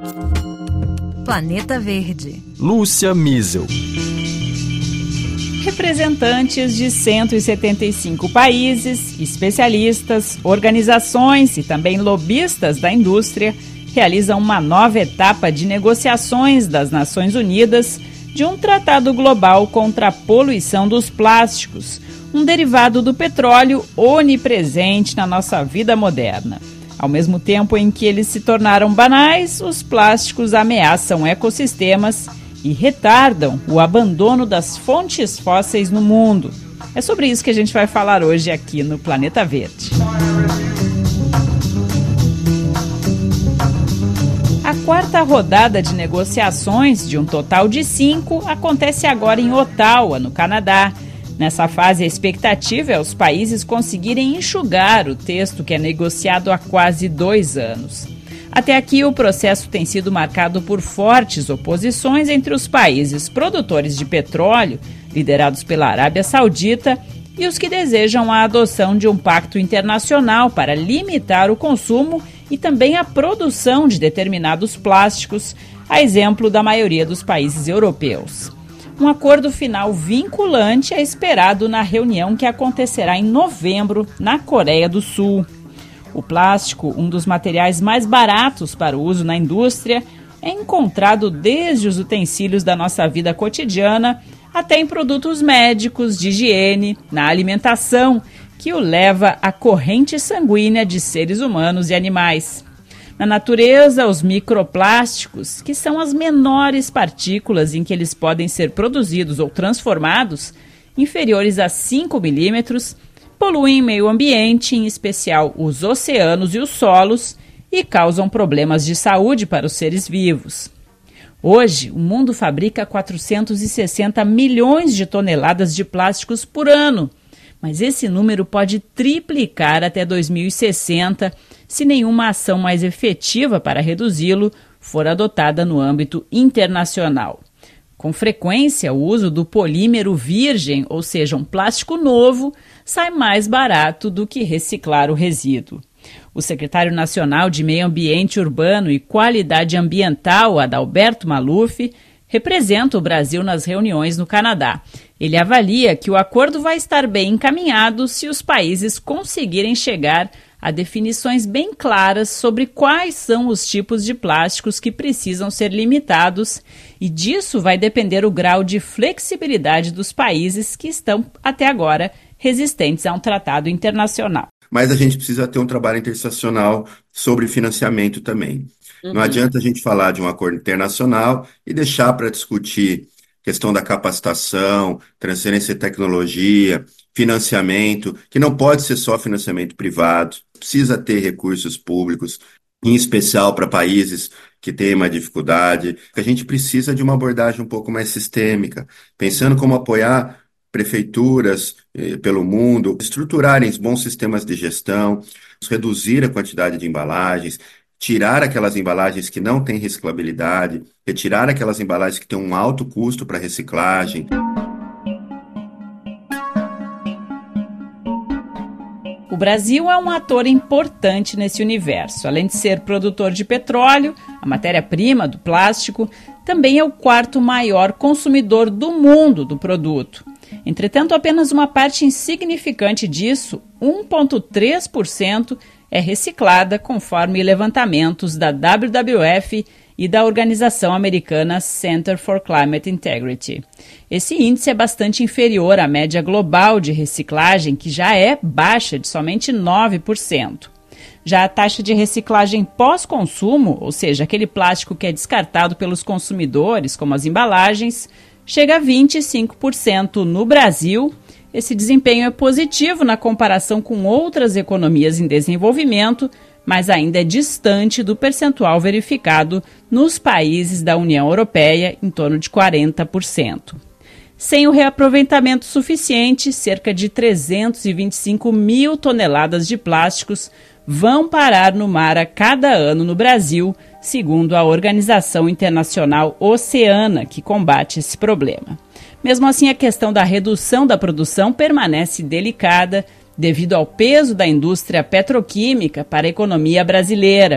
Planeta Verde. Lúcia Miesel. Representantes de 175 países, especialistas, organizações e também lobistas da indústria realizam uma nova etapa de negociações das Nações Unidas de um tratado global contra a poluição dos plásticos, um derivado do petróleo onipresente na nossa vida moderna. Ao mesmo tempo em que eles se tornaram banais, os plásticos ameaçam ecossistemas e retardam o abandono das fontes fósseis no mundo. É sobre isso que a gente vai falar hoje aqui no Planeta Verde. A quarta rodada de negociações, de um total de 5, acontece agora em Ottawa, no Canadá. Nessa fase, a expectativa é os países conseguirem enxugar o texto que é negociado há quase 2 anos. Até aqui, o processo tem sido marcado por fortes oposições entre os países produtores de petróleo, liderados pela Arábia Saudita, e os que desejam a adoção de um pacto internacional para limitar o consumo e também a produção de determinados plásticos, a exemplo da maioria dos países europeus. Um acordo final vinculante é esperado na reunião que acontecerá em novembro, na Coreia do Sul. O plástico, um dos materiais mais baratos para o uso na indústria, é encontrado desde os utensílios da nossa vida cotidiana até em produtos médicos, de higiene, na alimentação, que o leva à corrente sanguínea de seres humanos e animais. Na natureza, os microplásticos, que são as menores partículas em que eles podem ser produzidos ou transformados, inferiores a 5 milímetros, poluem o meio ambiente, em especial os oceanos e os solos, e causam problemas de saúde para os seres vivos. Hoje, o mundo fabrica 460 milhões de toneladas de plásticos por ano, mas esse número pode triplicar até 2060 se nenhuma ação mais efetiva para reduzi-lo for adotada no âmbito internacional. Com frequência, o uso do polímero virgem, ou seja, um plástico novo, sai mais barato do que reciclar o resíduo. O secretário nacional de Meio Ambiente Urbano e Qualidade Ambiental, Adalberto Maluf, representa o Brasil nas reuniões no Canadá. Ele avalia que o acordo vai estar bem encaminhado se os países conseguirem chegar a definições bem claras sobre quais são os tipos de plásticos que precisam ser limitados, e disso vai depender o grau de flexibilidade dos países que estão, até agora, resistentes a um tratado internacional. Mas a gente precisa ter um trabalho internacional sobre financiamento também. Não adianta a gente falar de um acordo internacional e deixar para discutir questão da capacitação, transferência de tecnologia, financiamento, que não pode ser só financiamento privado, precisa ter recursos públicos, em especial para países que têm uma dificuldade. A gente precisa de uma abordagem um pouco mais sistêmica, pensando como apoiar prefeituras pelo mundo, estruturarem bons sistemas de gestão, reduzir a quantidade de embalagens, tirar aquelas embalagens que não têm reciclabilidade, retirar aquelas embalagens que têm um alto custo para reciclagem. O Brasil é um ator importante nesse universo. Além de ser produtor de petróleo, a matéria-prima do plástico, também é o 4º maior consumidor do mundo do produto. Entretanto, apenas uma parte insignificante disso, 1,3%, é reciclada conforme levantamentos da WWF e da organização americana Center for Climate Integrity. Esse índice é bastante inferior à média global de reciclagem, que já é baixa, de somente 9%. Já a taxa de reciclagem pós-consumo, ou seja, aquele plástico que é descartado pelos consumidores, como as embalagens, chega a 25% no Brasil. Esse desempenho é positivo na comparação com outras economias em desenvolvimento, mas ainda é distante do percentual verificado nos países da União Europeia, em torno de 40%. Sem o reaproveitamento suficiente, cerca de 325 mil toneladas de plásticos vão parar no mar a cada ano no Brasil, segundo a Organização Internacional Oceana, que combate esse problema. Mesmo assim, a questão da redução da produção permanece delicada devido ao peso da indústria petroquímica para a economia brasileira.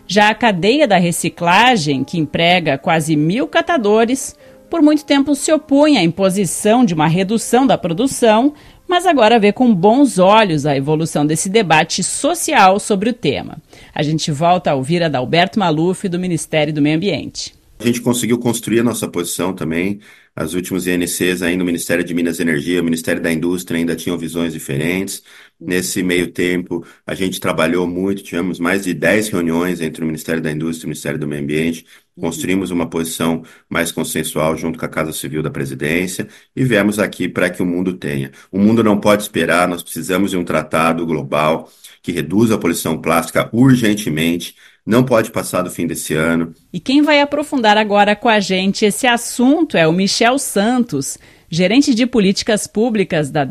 Já a cadeia da reciclagem, que emprega quase 1.000 catadores, por muito tempo se opunha à imposição de uma redução da produção, mas agora vê com bons olhos a evolução desse debate social sobre o tema. A gente volta a ouvir Adalberto Maluf, do Ministério do Meio Ambiente. A gente conseguiu construir a nossa posição também. As últimas INCs ainda, o Ministério de Minas e Energia, o Ministério da Indústria ainda tinham visões diferentes. Nesse meio tempo, a gente trabalhou muito, tivemos mais de 10 reuniões entre o Ministério da Indústria e o Ministério do Meio Ambiente. Construímos uma posição mais consensual junto com a Casa Civil da Presidência e viemos aqui para que o mundo tenha. O mundo não pode esperar, nós precisamos de um tratado global que reduza a poluição plástica urgentemente. Não pode passar do fim desse ano. E quem vai aprofundar agora com a gente esse assunto é o Michel Santos, gerente de políticas públicas da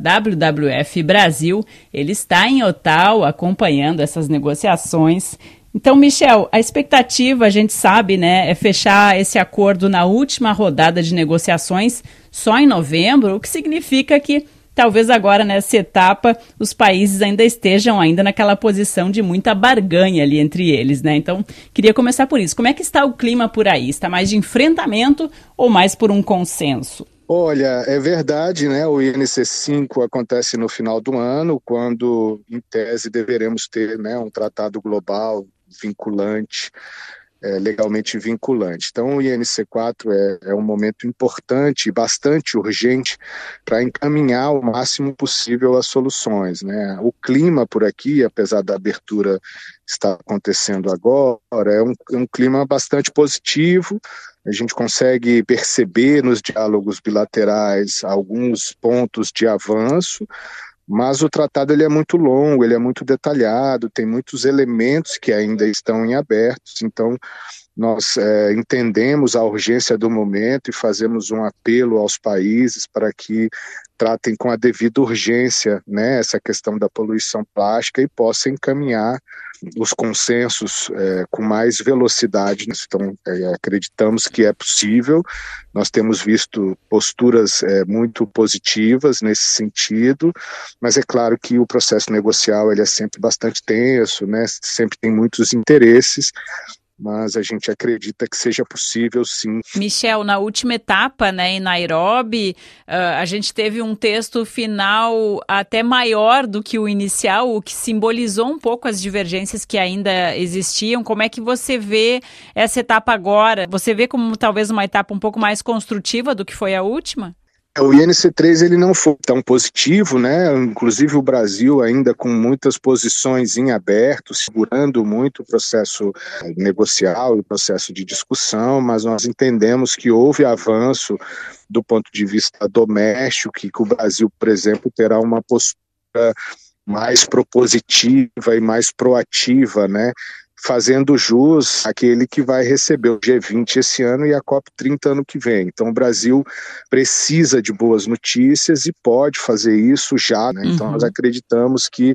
WWF Brasil. Ele está em Ottawa acompanhando essas negociações. Então, Michel, a expectativa, a gente sabe, né, é fechar esse acordo na última rodada de negociações só em novembro, o que significa que talvez agora, nessa etapa, os países ainda estejam naquela posição de muita barganha ali entre eles, né? Então, queria começar por isso. Como é que está o clima por aí? Está mais de enfrentamento ou mais por um consenso? Olha, é verdade, né? O INC5 acontece no final do ano, quando, em tese, deveremos ter, né, um tratado global vinculante, legalmente vinculante. Então, o INC4 é um momento importante e bastante urgente para encaminhar o máximo possível as soluções, né? O clima por aqui, apesar da abertura estar acontecendo agora, é um clima bastante positivo. A gente consegue perceber nos diálogos bilaterais alguns pontos de avanço, mas o tratado ele é muito longo, ele é muito detalhado, tem muitos elementos que ainda estão em abertos, então nós entendemos a urgência do momento e fazemos um apelo aos países para que tratem com a devida urgência, né, essa questão da poluição plástica e possam encaminhar os consensos com mais velocidade. Então, acreditamos que é possível. Nós temos visto posturas muito positivas nesse sentido, mas é claro que o processo negocial ele é sempre bastante tenso, né? Sempre tem muitos interesses, mas a gente acredita que seja possível, sim. Michel, na última etapa, né, em Nairobi, a gente teve um texto final até maior do que o inicial, o que simbolizou um pouco as divergências que ainda existiam. Como é que você vê essa etapa agora? Você vê como talvez uma etapa um pouco mais construtiva do que foi a última? O INC3 ele não foi tão positivo, né? Inclusive o Brasil ainda com muitas posições em aberto, segurando muito o processo negocial e o processo de discussão, mas nós entendemos que houve avanço do ponto de vista doméstico, que o Brasil, por exemplo, terá uma postura mais propositiva e mais proativa, né? Fazendo jus àquele que vai receber o G20 esse ano e a COP30 ano que vem. Então o Brasil precisa de boas notícias e pode fazer isso já, né? Então nós acreditamos que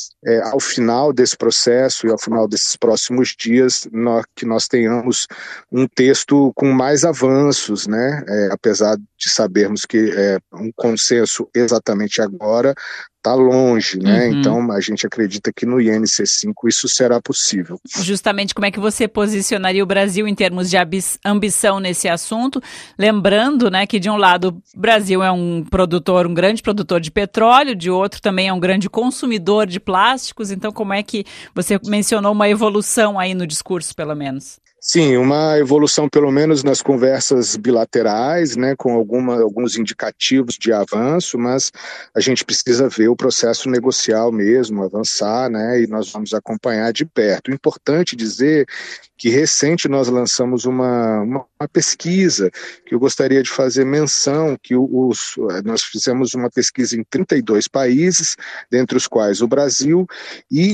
ao final desse processo e ao final desses próximos dias, que nós tenhamos um texto com mais avanços, né? Apesar de sabermos que um consenso exatamente agora está longe, né? Então a gente acredita que no INC5 isso será possível. Justamente como é que você posicionaria o Brasil em termos de ambição nesse assunto? Lembrando, né, que de um lado o Brasil é um grande produtor de petróleo, de outro também é um grande consumidor de plásticos, então como é que você mencionou uma evolução aí no discurso, pelo menos? Sim, uma evolução pelo menos nas conversas bilaterais, né, com alguns indicativos de avanço, mas a gente precisa ver o processo negocial mesmo, avançar, né, e nós vamos acompanhar de perto. O importante dizer que recente nós lançamos uma pesquisa que eu gostaria de fazer menção, que nós fizemos uma pesquisa em 32 países, dentre os quais o Brasil, e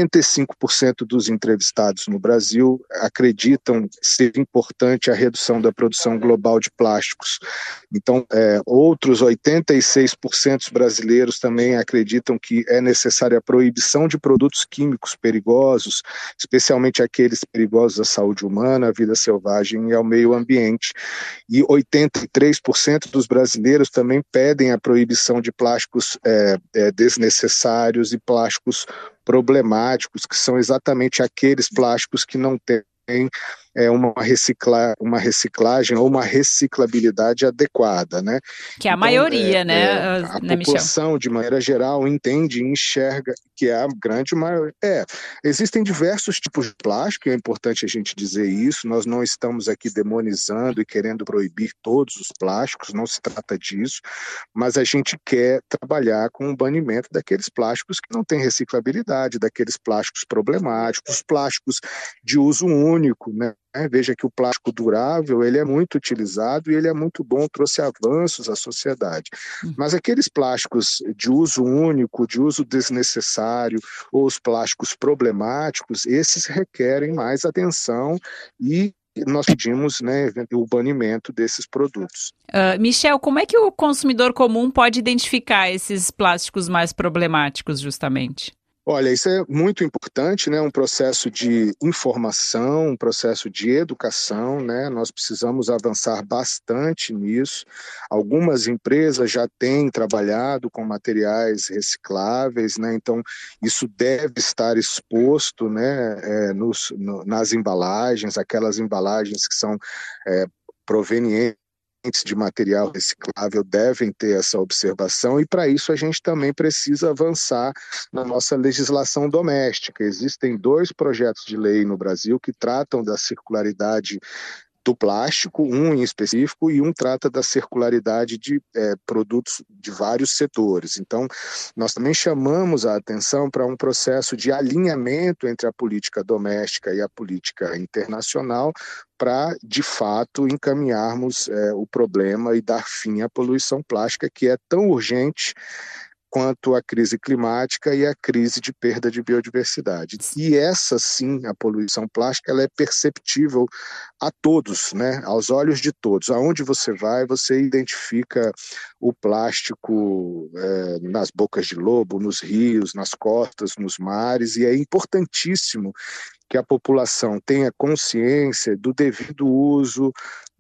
85% dos entrevistados no Brasil acreditam ser importante a redução da produção global de plásticos. Então, outros 86% brasileiros também acreditam que é necessária a proibição de produtos químicos perigosos, especialmente aqueles perigosos à saúde humana, à vida selvagem e ao meio ambiente. E 83% dos brasileiros também pedem a proibição de plásticos desnecessários e plásticos problemáticos, que são exatamente aqueles plásticos que não têm uma reciclagem ou uma reciclabilidade adequada, né? Que é a Então, maioria, né, a né, Michel? população, de maneira geral, entende e enxerga que é a grande maioria. Existem diversos tipos de plástico, é importante a gente dizer isso, nós não estamos aqui demonizando e querendo proibir todos os plásticos, não se trata disso, mas a gente quer trabalhar com o banimento daqueles plásticos que não têm reciclabilidade, daqueles plásticos problemáticos, os plásticos de uso único, né? Veja que o plástico durável ele é muito utilizado e ele é muito bom, trouxe avanços à sociedade. Mas aqueles plásticos de uso único, de uso desnecessário, ou os plásticos problemáticos, esses requerem mais atenção e nós pedimos, né, o banimento desses produtos. Michel, como é que o consumidor comum pode identificar esses plásticos mais problemáticos, justamente? Olha, isso é muito importante, né? Um processo de informação, um processo de educação, né? Nós precisamos avançar bastante nisso. Algumas empresas já têm trabalhado com materiais recicláveis, né? Então, isso deve estar exposto, né? Nas embalagens, aquelas embalagens que são provenientes de material reciclável devem ter essa observação e para isso a gente também precisa avançar na nossa legislação doméstica. Existem 2 projetos de lei no Brasil que tratam da circularidade do plástico, um em específico, e um trata da circularidade de produtos de vários setores. Então, nós também chamamos a atenção para um processo de alinhamento entre a política doméstica e a política internacional para, de fato, encaminharmos o problema e dar fim à poluição plástica, que é tão urgente quanto a crise climática e a crise de perda de biodiversidade. E essa, sim, a poluição plástica, ela é perceptível a todos, né? Aos olhos de todos. Aonde você vai, você identifica o plástico nas bocas de lobo, nos rios, nas costas, nos mares, e é importantíssimo que a população tenha consciência do devido uso,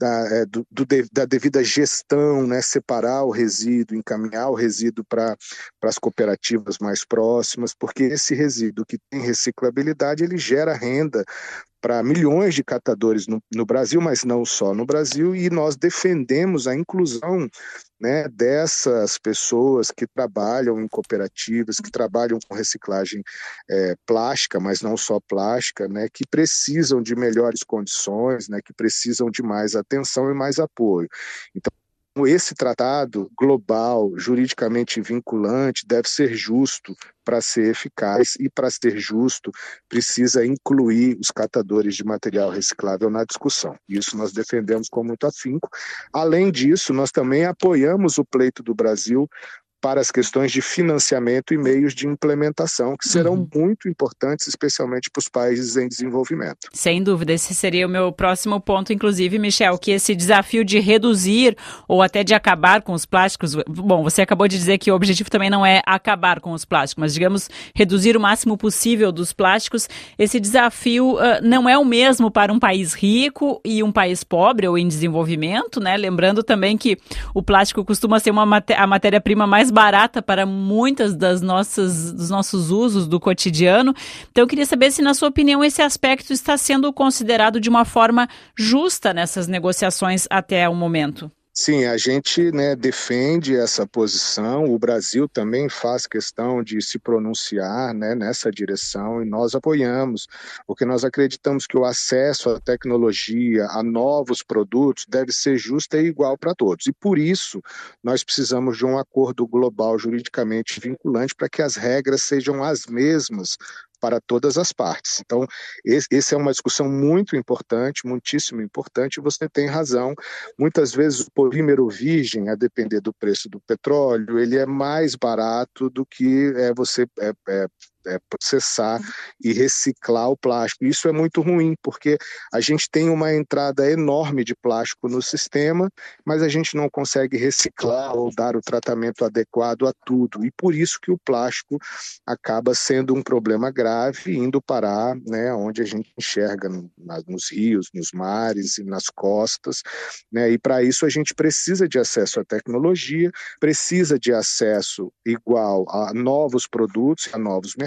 da devida gestão, né? Separar o resíduo, encaminhar o resíduo para as cooperativas mais próximas, porque esse resíduo que tem reciclabilidade, ele gera renda para milhões de catadores no Brasil, mas não só no Brasil, e nós defendemos a inclusão, né, dessas pessoas que trabalham em cooperativas, que trabalham com reciclagem plástica, mas não só plástica, né, que precisam de melhores condições, né, que precisam de mais atenção e mais apoio. Então, esse tratado global, juridicamente vinculante, deve ser justo para ser eficaz e, para ser justo, precisa incluir os catadores de material reciclável na discussão. Isso nós defendemos com muito afinco. Além disso, nós também apoiamos o pleito do Brasil para as questões de financiamento e meios de implementação, que serão muito importantes, especialmente para os países em desenvolvimento. Sem dúvida, esse seria o meu próximo ponto, inclusive, Michel, que esse desafio de reduzir ou até de acabar com os plásticos, bom, você acabou de dizer que o objetivo também não é acabar com os plásticos, mas, digamos, reduzir o máximo possível dos plásticos, esse desafio não é o mesmo para um país rico e um país pobre ou em desenvolvimento, né? Lembrando também que o plástico costuma ser a matéria-prima mais barata para muitas dos nossos usos do cotidiano. Então, eu queria saber se, na sua opinião, esse aspecto está sendo considerado de uma forma justa nessas negociações até o momento. Sim, a gente, né, defende essa posição, o Brasil também faz questão de se pronunciar, né, nessa direção, e nós apoiamos, porque nós acreditamos que o acesso à tecnologia, a novos produtos, deve ser justo e igual para todos. E por isso nós precisamos de um acordo global juridicamente vinculante para que as regras sejam as mesmas para todas as partes. Então, essa é uma discussão muito importante, muitíssimo importante, e você tem razão. Muitas vezes o polímero virgem, a depender do preço do petróleo, ele é mais barato do que você processar e reciclar o plástico. Isso é muito ruim, porque a gente tem uma entrada enorme de plástico no sistema, mas a gente não consegue reciclar ou dar o tratamento adequado a tudo. E por isso que o plástico acaba sendo um problema grave, indo parar, né, onde a gente enxerga nos rios, nos mares e nas costas, né? E para isso a gente precisa de acesso à tecnologia, precisa de acesso igual a novos produtos, a novos mercados,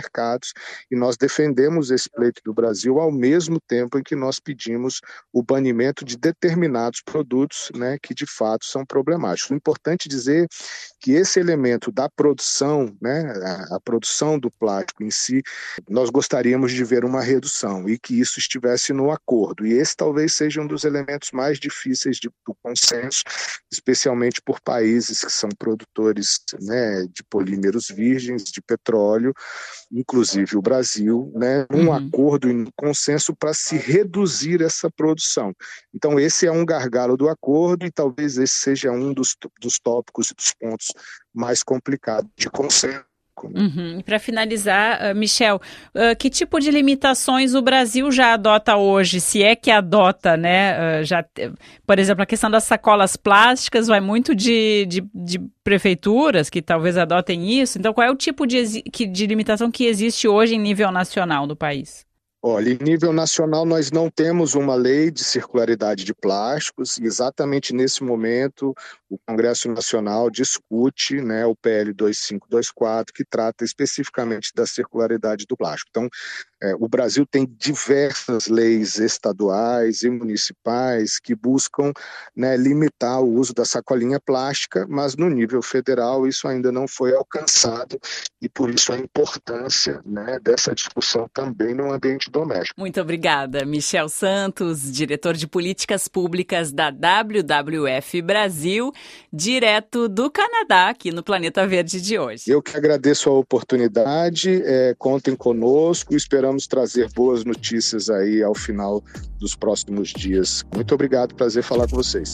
mercados, e nós defendemos esse pleito do Brasil ao mesmo tempo em que nós pedimos o banimento de determinados produtos, né, que de fato são problemáticos. O importante dizer que esse elemento da produção, né, a produção do plástico em si, nós gostaríamos de ver uma redução e que isso estivesse no acordo. E esse talvez seja um dos elementos mais difíceis do consenso, especialmente por países que são produtores, né, de polímeros virgens, de petróleo, inclusive o Brasil, né, um acordo e um consenso para se reduzir essa produção. Então esse é um gargalo do acordo e talvez esse seja um dos tópicos e dos pontos mais complicados de consenso. Para finalizar, Michel, que tipo de limitações o Brasil já adota hoje, se é que adota, né? Por exemplo, a questão das sacolas plásticas vai muito de prefeituras que talvez adotem isso. Então, qual é o tipo de limitação que existe hoje em nível nacional no país? Olha, em nível nacional nós não temos uma lei de circularidade de plásticos e exatamente nesse momento o Congresso Nacional discute, né, o PL 2524, que trata especificamente da circularidade do plástico. Então, o Brasil tem diversas leis estaduais e municipais que buscam, né, limitar o uso da sacolinha plástica, mas no nível federal isso ainda não foi alcançado e por isso a importância, né, dessa discussão também no ambiente doméstico. Muito obrigada, Michel Santos, diretor de políticas públicas da WWF Brasil, direto do Canadá, aqui no Planeta Verde de hoje. Eu que agradeço a oportunidade, contem conosco, esperamos trazer boas notícias aí ao final dos próximos dias. Muito obrigado, prazer falar com vocês.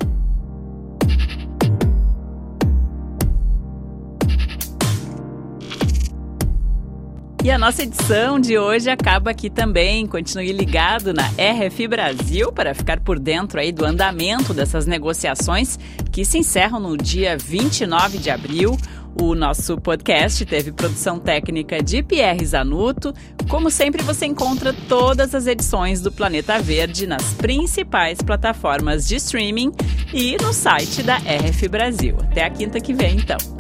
E a nossa edição de hoje acaba aqui também. Continue ligado na RFI Brasil para ficar por dentro aí do andamento dessas negociações que se encerram no dia 29 de abril. O nosso podcast teve produção técnica de Pierre Zanuto. Como sempre, você encontra todas as edições do Planeta Verde nas principais plataformas de streaming e no site da RFI Brasil. Até a quinta que vem, então.